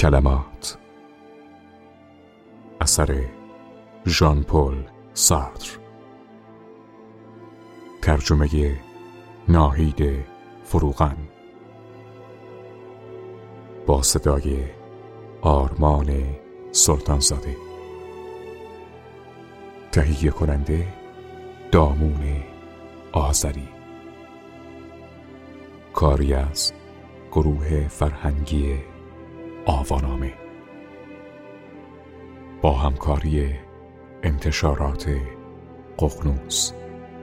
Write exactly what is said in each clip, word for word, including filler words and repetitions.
کلمات اثر ژان پل سارتر، ترجمه ناهید فروغان، با صدای آرمان سلطانزاده، تهیه کننده دامون آذری، کاری از گروه فرهنگی آوانامه با همکاری انتشارات ققنوس.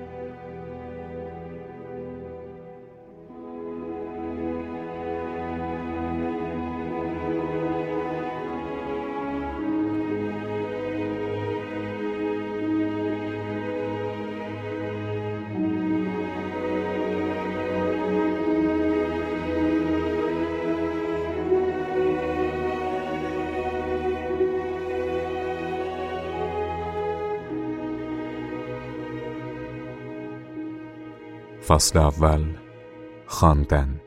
فصل اول، خواندن.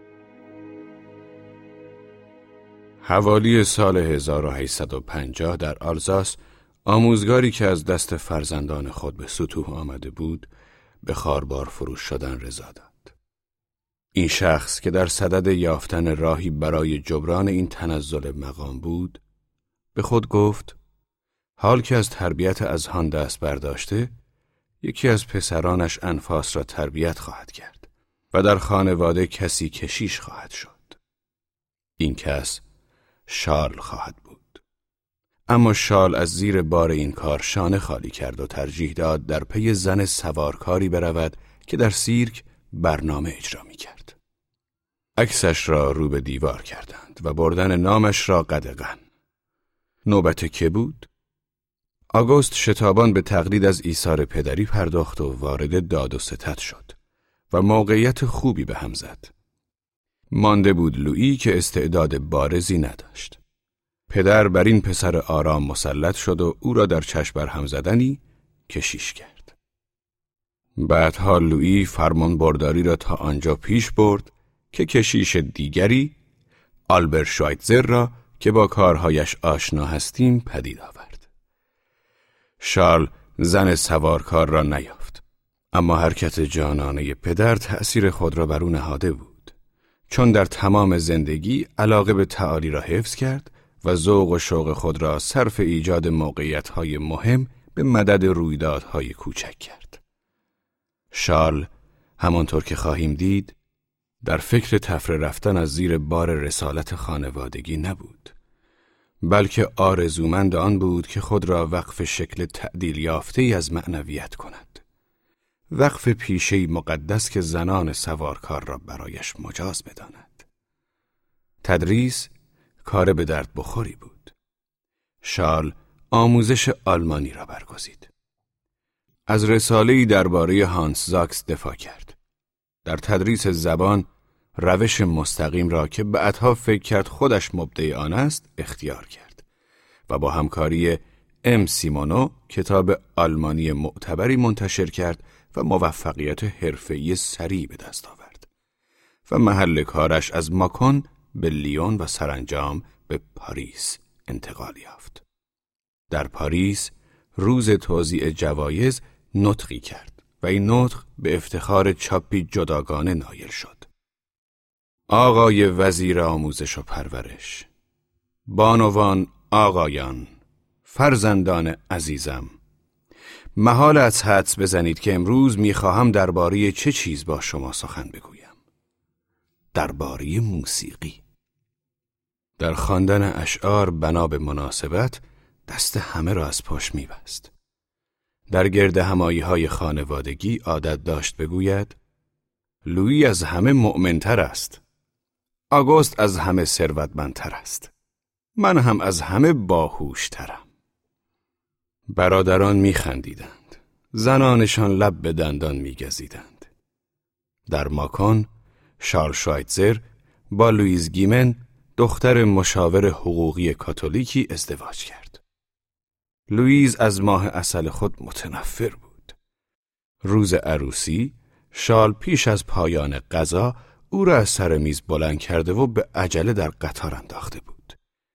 حوالی سال هزار و هشتصد و پنجاه در آلزاس، آموزگاری که از دست فرزندان خود به سطوح آمده بود به خاربار فروش شدن رضا داد. این شخص که در صدد یافتن راهی برای جبران این تنزل مقام بود به خود گفت حال که از تربیت اذهان دست برداشته، یکی از پسرانش انفاس را تربیت خواهد کرد و در خانواده کسی کشیش خواهد شد. این کس شارل خواهد بود. اما شارل از زیر بار این کار شانه خالی کرد و ترجیح داد در پی زن سوارکاری برود که در سیرک برنامه اجرا می کرد. عکسش را رو به دیوار کردند و بردن نامش را قدغن. نوبت که بود؟ آگوست شتابان به تقلید از ایثار پدری پرداخت و وارد داد و ستد شد و موقعیت خوبی به هم زد. مانده بود لویی که استعداد بارزی نداشت. پدر بر این پسر آرام مسلط شد و او را در چشم بر هم زدنی کشیش کرد. بعدها لویی فرمان برداری را تا آنجا پیش برد که کشیش دیگری، آلبرت شوایتزر را که با کارهایش آشنا هستیم پدید آورد. شارل زن سوارکار را نیافت، اما حرکت جانانه پدر تأثیر خود را بر او نهاده بود، چون در تمام زندگی علاقه به تعالی را حفظ کرد و ذوق و شوق خود را صرف ایجاد موقعیت‌های مهم به مدد رویدادهای کوچک کرد. شارل همانطور که خواهیم دید در فکر تفره رفتن از زیر بار رسالت خانوادگی نبود، بلکه آرزومند آن بود که خود را وقف شکل تعدیل یافته‌ای از معنویت کند، وقف پیشه‌ای مقدس که زنان سوارکار را برایش مجاز بداند. تدریس کار به درد بخوری بود. شارل آموزش آلمانی را برگزید. از رساله‌ای درباره هانس زاکس دفاع کرد. در تدریس زبان روش مستقیم را که بعدها فکر کرد خودش مبدع آن است اختیار کرد و با همکاری ام سیمونو کتاب آلمانی معتبری منتشر کرد و موفقیت حرفه‌ای سریع به دست آورد و محل کارش از ماکون به لیون و سرانجام به پاریس انتقال یافت. در پاریس روز توزیع جوایز نطقی کرد و این نطق به افتخار چاپی جداگانه نایل شد. آقای وزیر آموزش و پرورش، بانوان، آقایان، فرزندان عزیزم، محال از حدس بزنید که امروز میخواهم درباره چه چیز با شما سخن بگویم. درباره موسیقی. در خواندن اشعار بنا به مناسبت دست همه را از پاش میبست. در گرد همایی های خانوادگی عادت داشت بگوید لویی از همه مؤمن‌تر است، آگوست از همه ثروتمندتر است، من هم از همه باهوشترم. برادران میخندیدند، زنانشان لب به دندان میگزیدند. در ماکون شارل شوایتزر با لوئیز گیمن دختر مشاور حقوقی کاتولیکی ازدواج کرد. لوئیز از ماه عسل خود متنفر بود. روز عروسی شارل پیش از پایان غذا او را از سر میز بلند کرده و به عجله در قطار انداخته بود.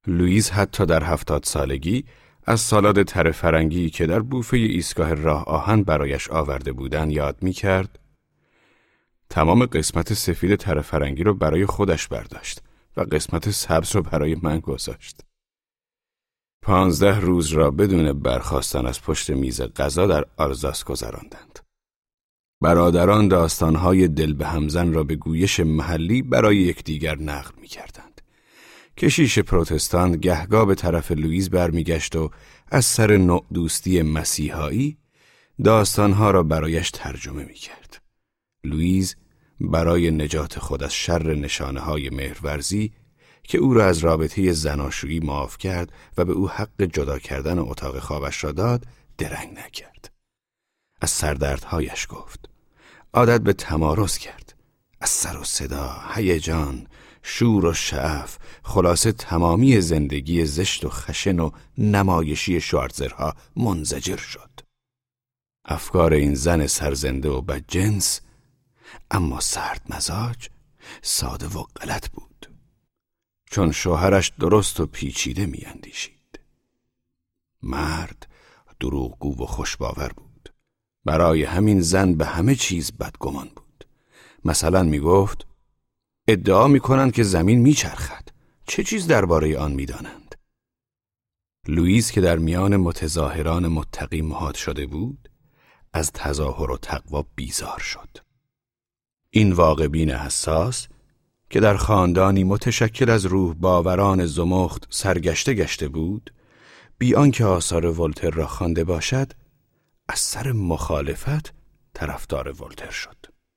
لوئیس حتی در هفتاد سالگی از سالاد تره فرنگی که در بوفه ایستگاه راه آهن برایش آورده بودن یاد می کرد. تمام قسمت سفید تره فرنگی رو برای خودش برداشت و قسمت سبز رو برای من گذاشت. پانزده روز را بدون برخاستن از پشت میز غذا در آلزاس گذراندند. برادران داستانهای دل به همزن را به گویش محلی برای یکدیگر نقل می کردند. کشیش پروتستان گهگاه به طرف لوئیس برمیگشت و از سر نوع دوستی مسیحایی داستانها را برایش ترجمه می کرد. لوئیس برای نجات خود از شر نشانه های مهرورزی که او را از رابطه زناشویی معاف کرد و به او حق جدا کردن اتاق خوابش را داد، درنگ نکرد. از سردردهایش گفت. عادت به تمارض کرد. از سر و صدا، هیجان، شور و شعف، خلاصه تمامی زندگی زشت و خشن و نمایشی شوارتزرها منزجر شد. افکار این زن سرزنده و بدجنس اما سرد مزاج ساده و غلط بود، چون شوهرش درست و پیچیده می اندیشید. مرد دروغگو و خوشباور بود. برای همین زن به همه چیز بدگمان بود. مثلا می گفت ادعا می کنند که زمین می چرخد. چه چیز درباره آن می دانند؟ لوئیس که در میان متظاهران متقی مهاد شده بود، از تظاهر و تقوا بیزار شد. این واقع‌بین حساس که در خاندانی متشکل از روح باوران زمخت سرگشته گشته بود، بی آنکه آثار ولتر را خوانده باشد، از سر مخالفت طرفدار ولتر شد.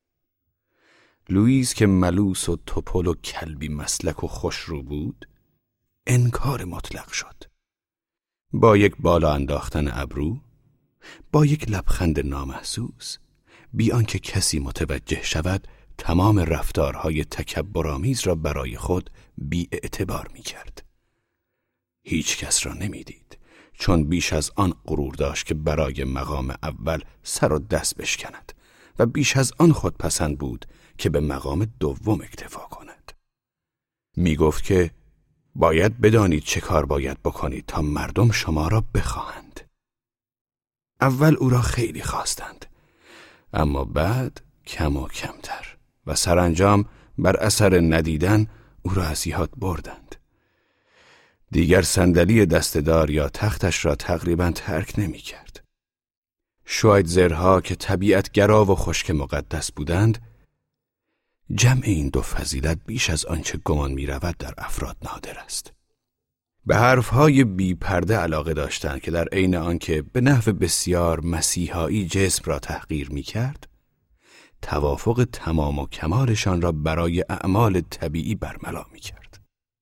لوئیس که ملوس و توپل و کلبی مسلک و خوشرو بود، انکار مطلق شد. با یک بالا انداختن ابرو، با یک لبخند نامحسوس، بی آنکه کسی متوجه شود، تمام رفتارهای تکبرآمیز را برای خود بی اعتبار می کرد. هیچ کس را نمی دید، چون بیش از آن غرور داشت که برای مقام اول سر و دست بشکند و بیش از آن خودپسند بود که به مقام دوم اکتفا کند. می گفت که باید بدانید چه کار باید بکنید تا مردم شما را بخواهند. اول او را خیلی خواستند، اما بعد کم و کمتر و سرانجام بر اثر ندیدن او را از یاد بردند. دیگر صندلی دستدار یا تختش را تقریباً ترک نمی کرد. شوایتزرها که طبیعتگرا و خشک مقدس بودند، جمع این دو فضیلت بیش از آنچه گمان می رود در افراد نادر است. به حرفهای بی پرده علاقه داشتند که در عین آنکه به نحو بسیار مسیحایی جسم را تحقیر می کرد، توافق تمام و کمالشان را برای اعمال طبیعی برملا می کرد.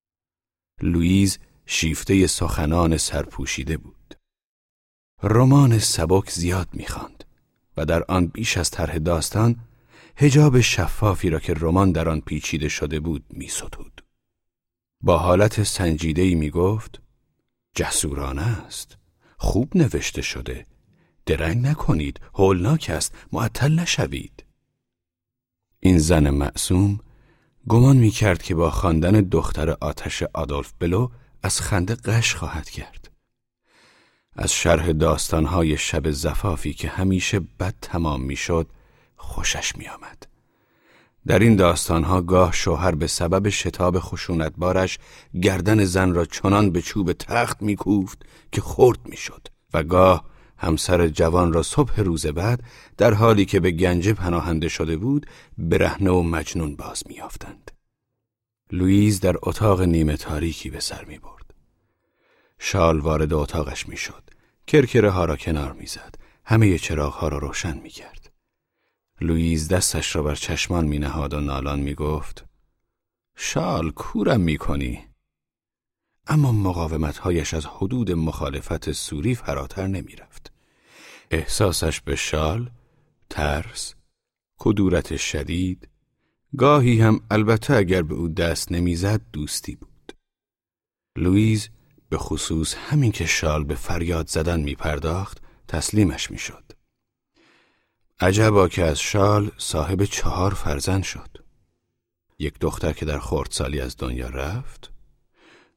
لوئیس شیفته سخنان سرپوشیده بود. رمان سبک زیاد می خواند و در آن بیش از طرح داستان حجاب شفافی را که رمان در آن پیچیده شده بود می ستود. با حالت سنجیده‌ای می گفت جسورانه است، خوب نوشته شده، درنگ نکنید، هولناک است، معطل نشوید. این زن معصوم گمان می کرد که با خواندن دختر آتش آدولف بلو از خنده غش خواهد کرد. از شرح داستانهای شب زفافی که همیشه بد تمام می شد خوشش می آمد. در این داستانها گاه شوهر به سبب شتاب خشونتبارش گردن زن را چنان به چوب تخت می کوفت که خرد می شد و گاه همسر جوان را صبح روز بعد در حالی که به گنجه پناهنده شده بود برهنه و مجنون باز می یافتند. لوئیس در اتاق نیمه تاریکی به سر می برد. شال وارد اتاقش می شد. کرکره ها را کنار می زد. همه چراغ ها را روشن می کرد. لوئیس دستش را بر چشمان می نهاد و نالان می گفت شال کورم می کنی. اما مقاومتهایش از حدود مخالفت سوری فراتر نمی رفت. احساسش به شال، ترس، کدورت شدید، گاهی هم البته اگر به او دست نمی زد دوستی بود. لوئیس به خصوص همین که شال به فریاد زدن می پرداخت تسلیمش می شد. عجبا که از شال صاحب چهار فرزند شد. یک دختر که در خردسالی از دنیا رفت،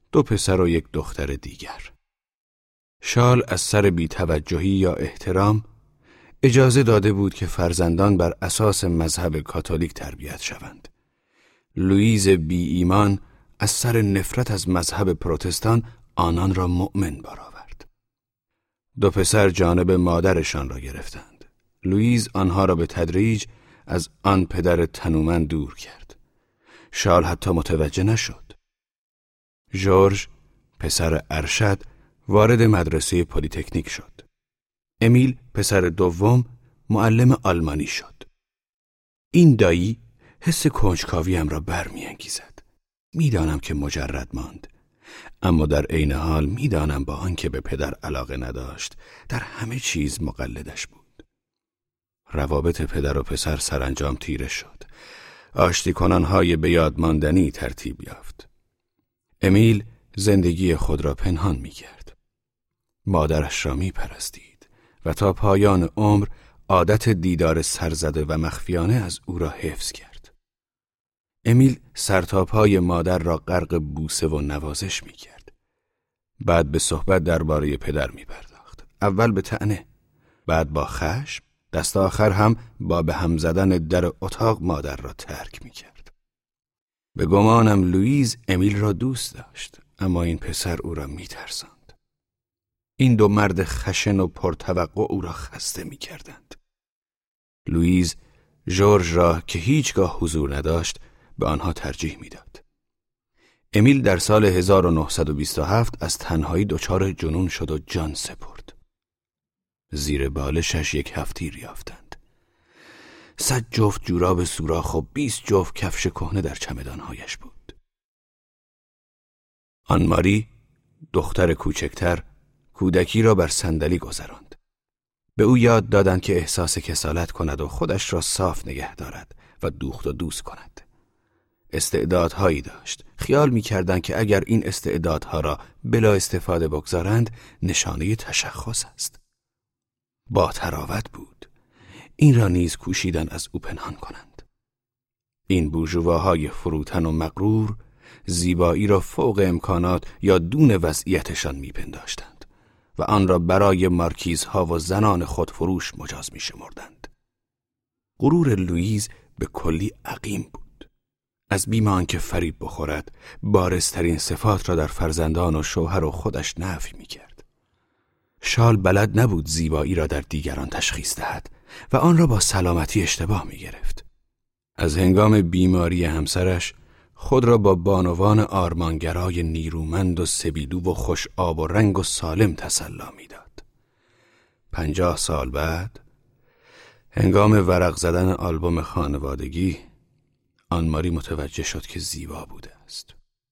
دو پسر و یک دختر دیگر. شال از سر بی‌توجهی یا احترام اجازه داده بود که فرزندان بر اساس مذهب کاتولیک تربیت شوند. لوئیز بی ایمان از سر نفرت از مذهب پروتستان آنان را مؤمن بار آورد. دو پسر جانب مادرشان را گرفتند. لوئیز آنها را به تدریج از آن پدر تنومند دور کرد. شال حتی متوجه نشد. ژورژ، پسر ارشد، وارد مدرسه پلی‌تکنیک شد. امیل، پسر دوم، معلم آلمانی شد. این دایی حس کنجکاویم را برمی‌انگیزد. میدانم که مجرد ماند، اما در عین حال میدانم با آنکه به پدر علاقه نداشت، در همه چیز مقلدش بود. روابط پدر و پسر سرانجام تیره شد. آشتی کنانهای به یاد ماندنی ترتیب یافت. امیل زندگی خود را پنهان می‌کرد. مادرش را می‌پرستید و تا پایان عمر عادت دیدار سرزده و مخفیانه از او را حفظ کرد. امیل سرتاپای مادر را غرق بوسه و نوازش می‌کرد. بعد به صحبت درباره پدر می‌پرداخت. اول به طعنه، بعد با خشم، دست آخر هم با به هم زدن در اتاق مادر را ترک می‌کرد. به گمانم لوئیز امیل را دوست داشت، اما این پسر او را می‌ترساند. این دو مرد خشن و پرتوقع او را خسته می‌کردند. لوئیز ژورژ را که هیچگاه حضور نداشت به آنها ترجیح می‌داد. امیل در سال هزار و نهصد و بیست و هفت از تنهایی دچار جنون شد و جان سپرد. زیر بالشش یک هفتیر یافتند. صد جفت جوراب سوراخ و بیست جفت کفش کهنه در چمدانهایش بود. آن ماری، دختر کوچکتر، کودکی را بر صندلی گذراند. به او یاد دادند که احساس کسالت کند و خودش را صاف نگه دارد و دوخت و دوست کند. استعدادهایی داشت. خیال می‌کردند که اگر این استعدادها را بلا استفاده بگذارند نشانه تشخص است. با تراوت بود. این را نیز کوشیدند از او پنهان کنند. این بورژواهای فروتن و مغرور زیبایی را فوق امکانات یا دون وضعیتشان میپنداشتند و آن را برای مارکیزها و زنان خودفروش مجاز میشمردند. غرور لوئیز به کلی عقیم بود. از بیم آنکه فریب بخورد، بارزترین صفات را در فرزندان و شوهر و خودش نفی میکرد. شال بلد نبود زیبایی را در دیگران تشخیص دهد و آن را با سلامتی اشتباه می گرفت. از هنگام بیماری همسرش خود را با بانوان آرمانگرای نیرومند و سبیلو و خوش آب و رنگ و سالم تسلا می داد. پنجاه سال بعد هنگام ورق زدن آلبوم خانوادگی آن ماری متوجه شد که زیبا بوده است.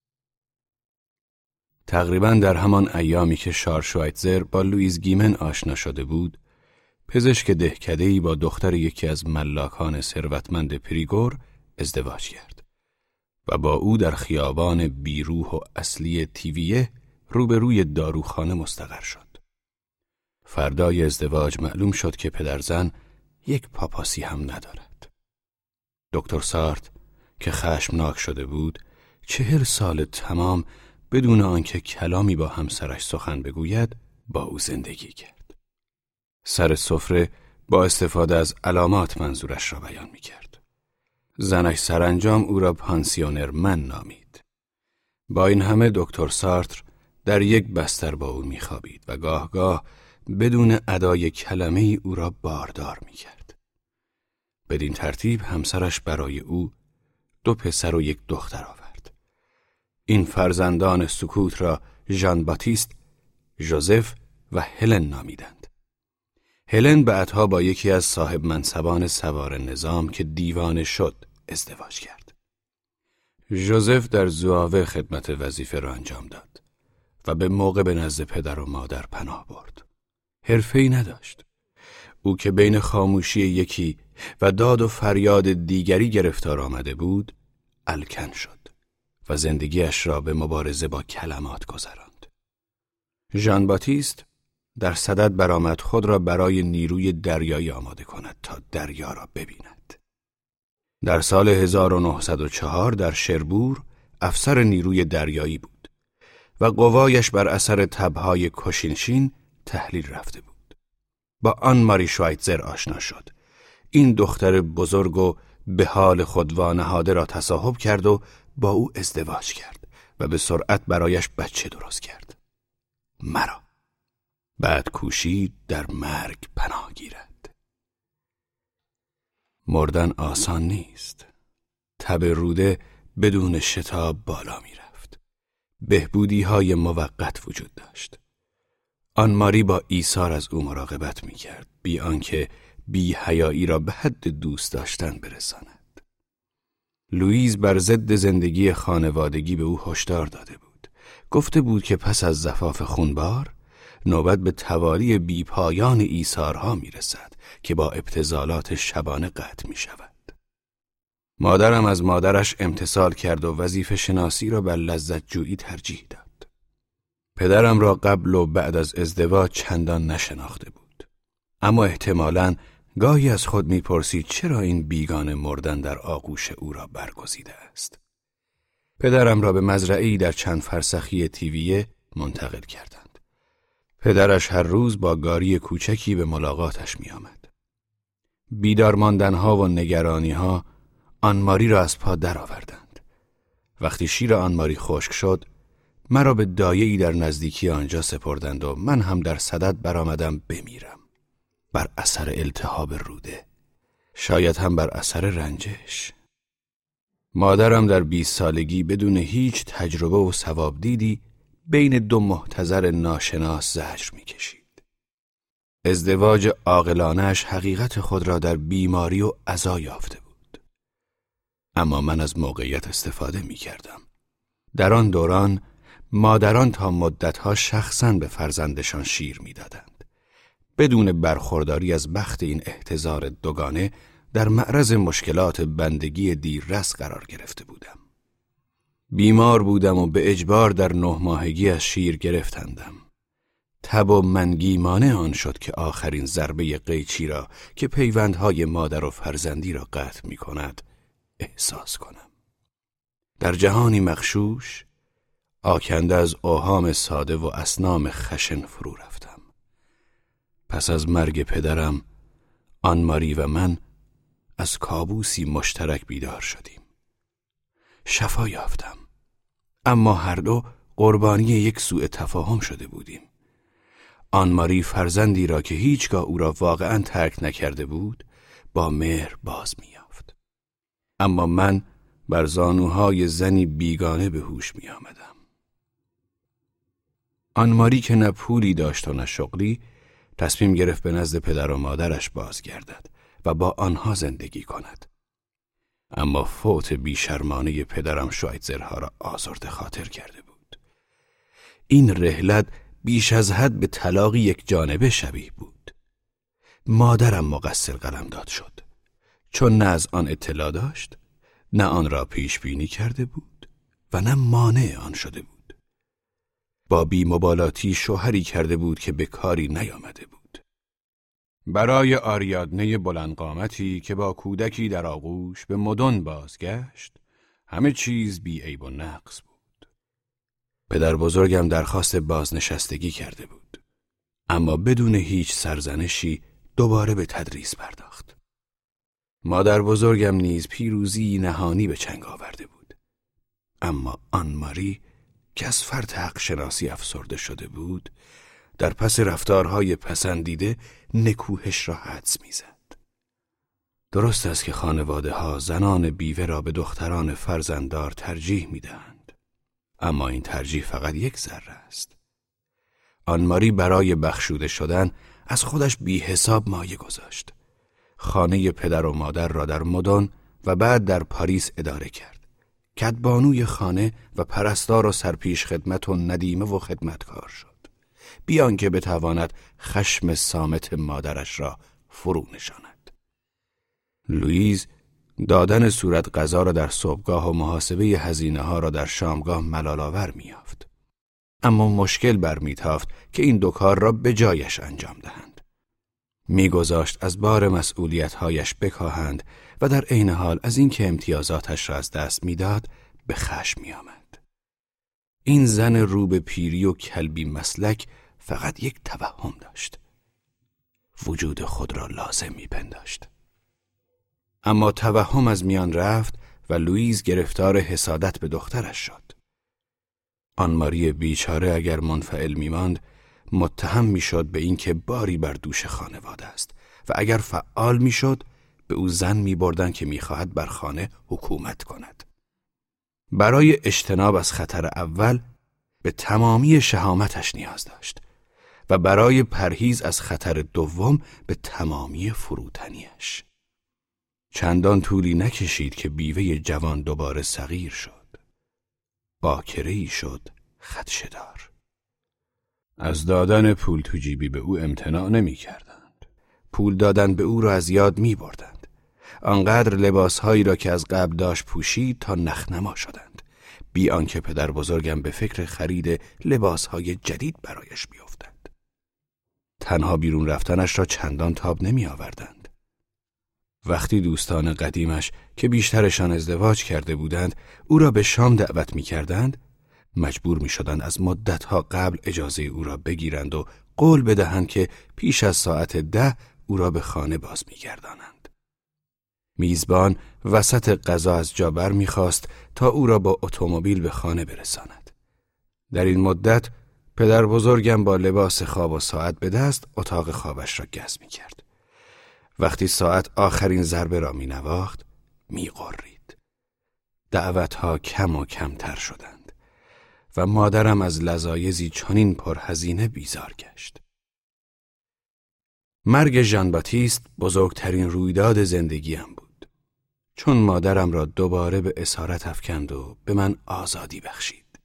تقریباً در همان ایامی که شارل شوایتزر با لوئیز گیمن آشنا شده بود، پزشک دهکده‌ای با دختر یکی از ملاکان ثروتمند پریگور ازدواج کرد و با او در خیابان بیروح و اصلی تیویه روبروی داروخانه مستقر شد. فردای ازدواج معلوم شد که پدرزن یک پاپاسی هم ندارد. دکتر سارت که خشمناک شده بود، چهل سال تمام بدون آنکه کلامی با همسرش سخن بگوید با او زندگی کرد. سر سفره با استفاده از علامات منظورش را بیان می کرد. زنش سرانجام او را پانسیونر من نامید. با این همه دکتر سارتر در یک بستر با او می خوابید و گاه گاه بدون ادای کلمه ای او را باردار می کرد. بدین ترتیب همسرش برای او دو پسر و یک دختر آورد. این فرزندان سکوت را ژان باتیست، ژوزف و هلن نامیدند. هلن بعدها با یکی از صاحب منصبان سوار نظام که دیوانه شد ازدواج کرد. ژوزف در زواوه خدمت وظیفه را انجام داد و به موقع به نزد پدر و مادر پناه برد. حرفه‌ای نداشت. او که بین خاموشی یکی و داد و فریاد دیگری گرفتار آمده بود، الکن شد و زندگیش را به مبارزه با کلمات گذراند. ژان باتیست در صدد برآمد خود را برای نیروی دریایی آماده کند تا دریا را ببیند. در سال هزار و نهصد و چهار در شربور افسر نیروی دریایی بود و قوایش بر اثر تبهای کشینشین تحلیل رفته بود. با آن ماری شوایتزر آشنا شد. این دختر بزرگ و به حال خود وانهاده را تصاحب کرد و با او ازدواج کرد و به سرعت برایش بچه درست کرد. مرا. بعد کوشید در مرگ پناه گیرد. مردن آسان نیست. تب روده بدون شتاب بالا می رفت. بهبودی های موقت وجود داشت. آن ماری با ایثار از او مراقبت می کرد، بی آنکه بی حیایی را به حد دوست داشتن برساند. لوئیز بر ضد زندگی خانوادگی به او هشدار داده بود. گفته بود که پس از زفاف خونبار نوبت به توالی بی پایان ایثارها می رسد که با ابتذالات شبانه قطع می شود. مادرم از مادرش امتثال کرد و وظیفه شناسی را بر لذت جویی ترجیح داد. پدرم را قبل و بعد از ازدواج چندان نشناخته بود. اما احتمالاً گاهی از خود می‌پرسید چرا این بیگانه مردن در آغوش او را برگزیده است. پدرم را به مزرعه‌ای در چند فرسخی تیویه منتقل کردند. پدرش هر روز با گاری کوچکی به ملاقاتش می‌آمد. بیدار ماندن‌ها و نگرانی‌ها آن ماری را از پا درآوردند. وقتی شیر آن ماری خشک شد، مرا به دایه‌ای در نزدیکی آنجا سپردند و من هم در صدد برآمدم بمیرم. بر اثر التهاب روده. شاید هم بر اثر رنجش. مادرم در بیست سالگی بدون هیچ تجربه و ثواب دیدی بین دو محتضر ناشناس زجر می‌کشید. ازدواج عاقلانه‌اش حقیقت خود را در بیماری و عزا یافته بود. اما من از موقعیت استفاده می‌کردم. در آن دوران مادران تا مدتها شخصاً به فرزندشان شیر می‌دادند. بدون برخورداری از بخت این احتضار دوگانه در معرض مشکلات بندگی دیررس قرار گرفته بودم. بیمار بودم و به اجبار در نه ماهگی از شیر گرفتندم. تب و منگی مانع آن شد که آخرین ضربه قیچی را که پیوندهای مادر و فرزندی را قطع می کند احساس کنم. در جهانی مغشوش، آکنده از اوهام ساده و اصنام خشن فرو رفتم. پس از مرگ پدرم، آن ماری و من از کابوسی مشترک بیدار شدیم. شفا یافتم. اما هر دو قربانی یک سوء تفاهم شده بودیم. آن ماری فرزندی را که هیچگاه او را واقعاً ترک نکرده بود، با مهر باز می‌یافت. اما من بر زانوهای زنی بیگانه به هوش می آمدم. آن ماری که نه پولی داشت و نه شغلی، تصمیم گرفت به نزد پدر و مادرش بازگردد و با آنها زندگی کند. اما فوت بیشرمانه پدرم شوایتزرها را آزرده خاطر کرده بود. این رحلت بیش از حد به طلاق یک جانبه شبیه بود. مادرم مقصر قلمداد شد، چون نه از آن اطلاع داشت، نه آن را پیش بینی کرده بود و نه مانع آن شده بود. با بی‌مبالاتی شوهری کرده بود که به کاری نیامده بود. برای آریادنه بلندقامتی که با کودکی در آغوش به مدن بازگشت، همه چیز بی عیب و نقص بود. پدر بزرگم درخواست بازنشستگی کرده بود، اما بدون هیچ سرزنشی دوباره به تدریس پرداخت. مادر بزرگم نیز پیروزی نهانی به چنگ آورده بود. اما آن ماری که از فرط حق شناسی افسرده شده بود، در پس رفتارهای پسندیده نکوهش را حدس می‌زد. درست است که خانواده ها زنان بیوه را به دختران فرزنددار ترجیح می‌دهند، اما این ترجیح فقط یک ذره است. آن ماری برای بخشوده شدن از خودش بی حساب مایه گذاشت. خانه پدر و مادر را در مدن و بعد در پاریس اداره کرد. کدبانوی خانه و پرستار و سرپیش خدمت و ندیمه و خدمتکار شد، بیان که بتواند خشم صامت مادرش را فرو نشاند. لوئیز دادن صورت غذا را در صبحگاه و محاسبه هزینه ها را در شامگاه ملال‌آور می‌یافت. اما مشکل برمیتافت که این دو کار را به جایش انجام دهند. می‌گذاشت از بار مسئولیت‌هایش بکاهند و در عین حال از اینکه امتیازاتش را از دست می‌داد به خشم می‌آمد. این زن رو به پیری و کلبی مسلک فقط یک توهم داشت. وجود خود را لازم می‌پنداشت. اما توهم از میان رفت و لوئیز گرفتار حسادت به دخترش شد. آن ماری بیچاره اگر منفعل می‌ماند، متهم می‌شد به اینکه باری بر دوش خانواده است و اگر فعال می‌شد، به او زن می‌بردند که می‌خواهد بر خانه حکومت کند. برای اجتناب از خطر اول به تمامی شهامتش نیاز داشت و برای پرهیز از خطر دوم به تمامی فروتنیش. چندان طولی نکشید که بیوه جوان دوباره صغیر شد. باکره‌ای شد خدشه‌دار. از دادن پول تو جیبی به او امتناع نمی کردند. پول دادن به او را از یاد می بردند. آنقدر لباسهایی را که از قبل داشت پوشید تا نخنما شدند، بی آنکه پدر بزرگم به فکر خرید لباسهای جدید برایش بیفتند. تنها بیرون رفتنش را چندان تاب نمی آوردند. وقتی دوستان قدیمش که بیشترشان ازدواج کرده بودند او را به شام دعوت می کردند، مجبور می شدند از مدتها قبل اجازه او را بگیرند و قول بدهند که پیش از ساعت ده او را به خانه باز می گردانند. میزبان وسط غذا از جا بر می خواست تا او را با اتومبیل به خانه برساند. در این مدت پدر بزرگم با لباس خواب و ساعت به دست اتاق خوابش را گز می کرد. وقتی ساعت آخرین ضربه را می نواخت می غرید. دعوتها کم و کمتر شدند و مادرم از لذایذی چنین پرهزینه بیزار گشت. مرگ ژان باتیست بزرگترین رویداد زندگیم بود، چون مادرم را دوباره به اسارت افکند و به من آزادی بخشید.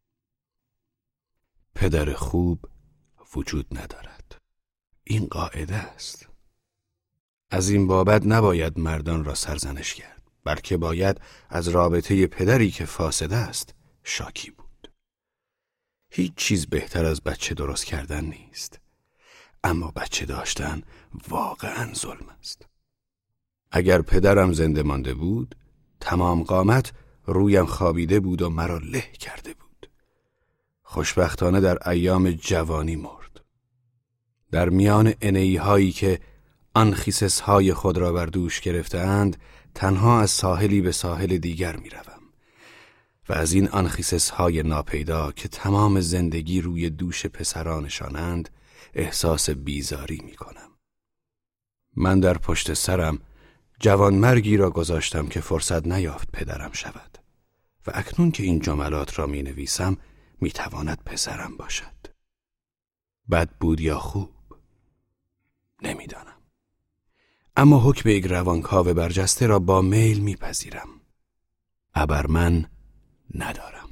پدر خوب وجود ندارد. این قاعده است. از این بابت نباید مردان را سرزنش کرد، بلکه باید از رابطه پدری که فاسد است شاکی بود. هیچ چیز بهتر از بچه درست کردن نیست، اما بچه داشتن واقعاً ظلم است. اگر پدرم زنده مانده بود، تمام قامت رویم خوابیده بود و مرا له کرده بود. خوشبختانه در ایام جوانی مرد. در میان انی‌هایی که آن خیسس‌های خود را بر دوش گرفته‌اند، تنها از ساحلی به ساحل دیگر می‌روم و از این آن خیسس‌های ناپیدا که تمام زندگی روی دوش پسرانشانند احساس بیزاری می‌کنم. من در پشت سرم جوانمرگی را گذاشتم که فرصت نیافت پدرم شود و اکنون که این جملات را می‌نویسم می‌تواند پسرم باشد. بد بود یا خوب؟ نمی‌دانم. اما حکم یک روانکاو برجسته را با میل میپذیرم. ابر من ندارم.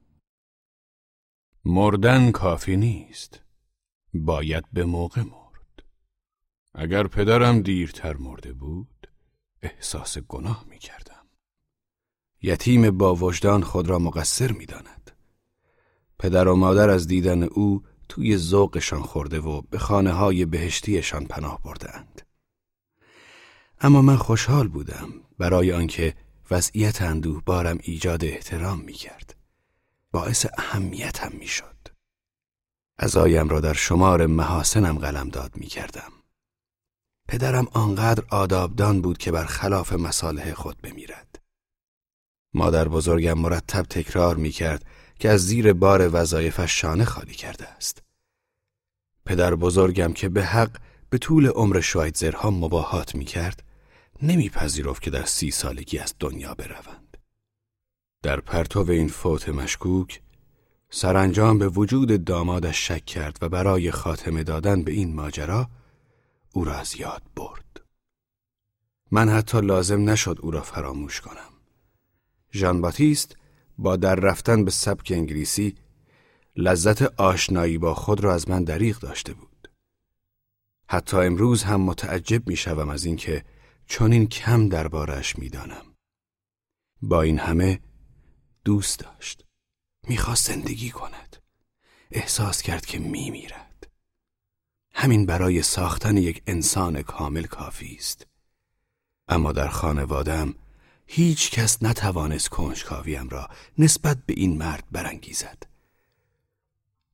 مردن کافی نیست. باید به موقع مرد. اگر پدرم دیرتر مرده بود، احساس گناه میکردم. یتیم با وجدان خود را مقصر میداند. پدر و مادر از دیدن او توی ذوقشان خورده و به خانه‌های بهشتیشان پناه برده‌اند. اما من خوشحال بودم برای آنکه وضعیت اندوه بارم ایجاد احترام می کرد. باعث اهمیتم می شد. عزایم را در شمار محاسنم قلمداد می کردم. پدرم آنقدر آدابدان بود که بر خلاف مصالح خود بمیرد. مادر بزرگم مرتب تکرار می کرد که از زیر بار وظایفش شانه خالی کرده است. پدر بزرگم که به حق به طول عمر شوایتزرها مباهات می کرد، نمی پذیرفت که در سی سالگی از دنیا بروند. در پرتو این فوت مشکوک، سرانجام به وجود دامادش شک کرد و برای خاتمه دادن به این ماجرا او را از یاد برد. من حتی لازم نشد او را فراموش کنم. ژان باتیست با در رفتن به سبک انگلیسی لذت آشنایی با خود را از من دریغ داشته بود. حتی امروز هم متعجب می شوم از این که چنین کم دربارش می دانم. با این همه دوست داشت. می خواست زندگی کند. احساس کرد که می میرد. همین برای ساختن یک انسان کامل کافی است. اما در خانواده‌ام هیچ کس نتوانست کنجکاویم را نسبت به این مرد برانگیزد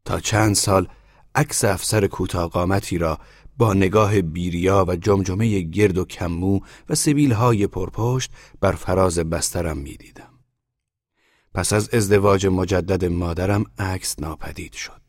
تا چند سال عکس افسر کوتاه‌قامتی را با نگاه بیریا و جمجمه گرد و کممو و سبیل‌های پرپشت بر فراز بسترم می‌دیدم. پس از ازدواج مجدد مادرم عکس ناپدید شد.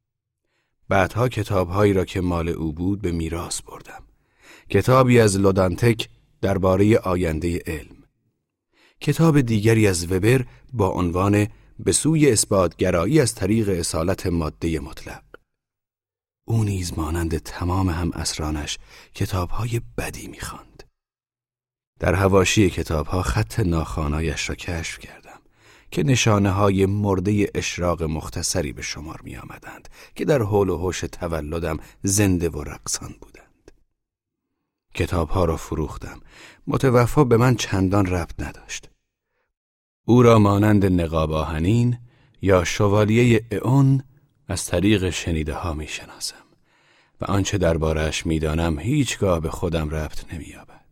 بعدها کتاب‌هایی را که مال او بود به میراث بردم. کتابی از لودانتک درباره آینده علم. کتاب دیگری از وبر با عنوان به سوی اثبات‌گرایی از طریق اصالت ماده مطلق. او نیز مانند تمام همعصرانش کتاب‌های بدی می‌خواند. در حواشی کتاب‌ها خط ناخوانایش را کشف کردم که نشانه‌های مرده اشراق مختصری به شمار می‌آمدند که در حول و حوش تولدم زنده و رقصان بودند. کتاب‌ها را فروختم. متوفا به من چندان ربط نداشت. او را مانند نقاب آهنین یا شوالیه اون از طریق شنیده ها می شناسم و آنچه درباره‌اش می دانم هیچگاه به خودم ربط نمی یابد.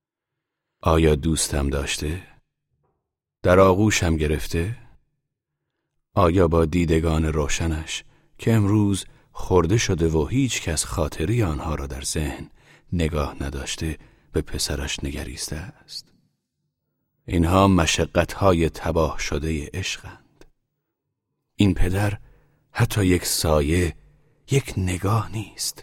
آیا دوستم داشته؟ در آغوشم گرفته؟ آیا با دیدگان روشنش که امروز خورده شده و هیچ کس خاطری آنها را در ذهن نگاه نداشته به پسرش نگریسته است؟ اینها مشقت‌های تباه شده عشقند. این پدر حتی یک سایه، یک نگاه نیست.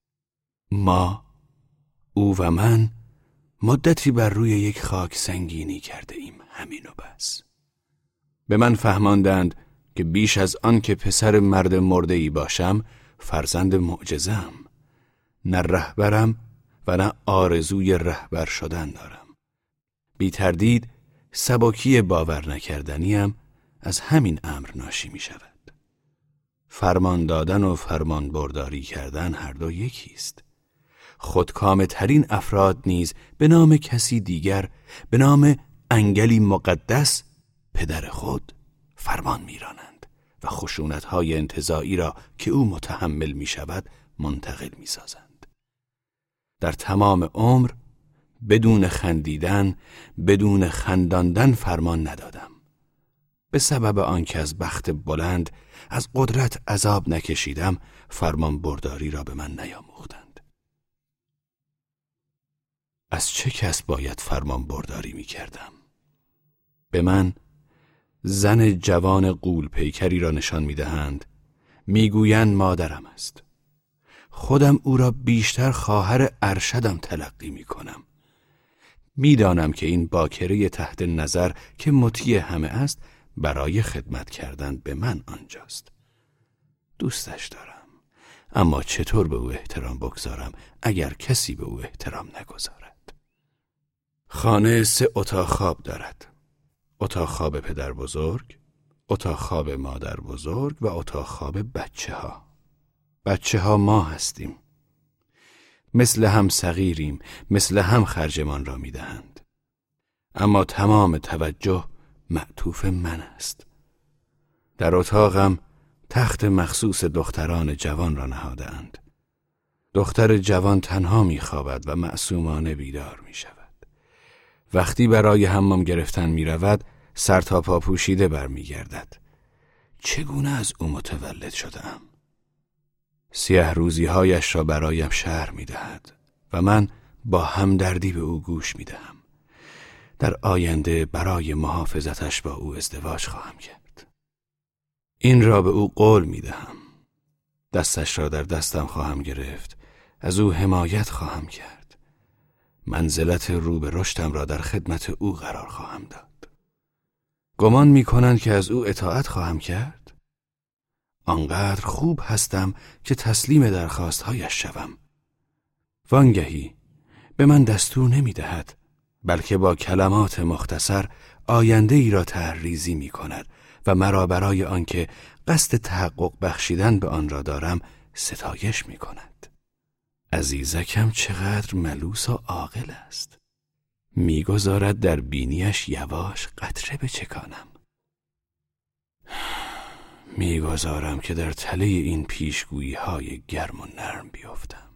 ما، او و من مدتی بر روی یک خاک سنگینی کرده ایم، همین و بس. به من فهماندند که بیش از آن که پسر مرد مرده‌ای باشم، فرزند معجزه‌ام. نه رهبرم و نه آرزوی رهبر شدن دارم. بی تردید سبکی باور نکردنیم از همین امر ناشی می شود. فرمان دادن و فرمان برداری کردن هر دو یکیست. خودکامه ترین افراد نیز به نام کسی دیگر، به نام انگلی مقدس، پدر خود فرمان می رانند و خشونت‌های انتزاعی را که او متحمل می شود منتقل می سازند. در تمام عمر بدون خندیدن، بدون خنداندن فرمان ندادم. به سبب آنکه از بخت بلند، از قدرت عذاب نکشیدم، فرمان برداری را به من نیاموختند. از چه کس باید فرمان برداری می کردم؟ به من زن جوان غول پیکری را نشان می دهند. می گویند مادرم است. خودم او را بیشتر خواهر ارشدم تلقی می کنم. می دانم که این باکره تحت نظر که مطیع همه است برای خدمت کردن به من آنجاست. دوستش دارم، اما چطور به او احترام بگذارم اگر کسی به او احترام نگذارد؟ خانه سه اتاق خواب دارد. اتاق خواب پدر بزرگ، اتاق خواب مادر بزرگ و اتاق خواب بچه ها. بچه ها ما هستیم. مثل هم صغیریم، مثل هم خرجمان را می دهند. اما تمام توجه معطوف من است. در اتاقم تخت مخصوص دختران جوان را نهادند. دختر جوان تنها می خوابد و معصومانه بیدار می شود. وقتی برای حمام گرفتن می رود، سر تا پا پوشیده برمی گردد. چگونه از او متولد شدم؟ سیه روزی هایش را برایم شرح می دهد و من با همدردی به او گوش می دهم. در آینده برای محافظتش با او ازدواج خواهم کرد. این را به او قول می دهم. دستش را در دستم خواهم گرفت. از او حمایت خواهم کرد. منزلت رو به رشدم را در خدمت او قرار خواهم داد. گمان می کنند که از او اطاعت خواهم کرد؟ آنقدر خوب هستم که تسلیم درخواستهایش شوم. وانگهی به من دستور نمی دهد، بلکه با کلمات مختصر آینده ای را طرح‌ریزی می کند و مرا برای آنکه قصد تحقق بخشیدن به آن را دارم ستایش می کند. عزیزکم چقدر ملوس و عاقل است. می گذارد در بینیش یواش قطره بچکانم. می گذارم که در تله این پیشگویی های گرم و نرم بیفتم.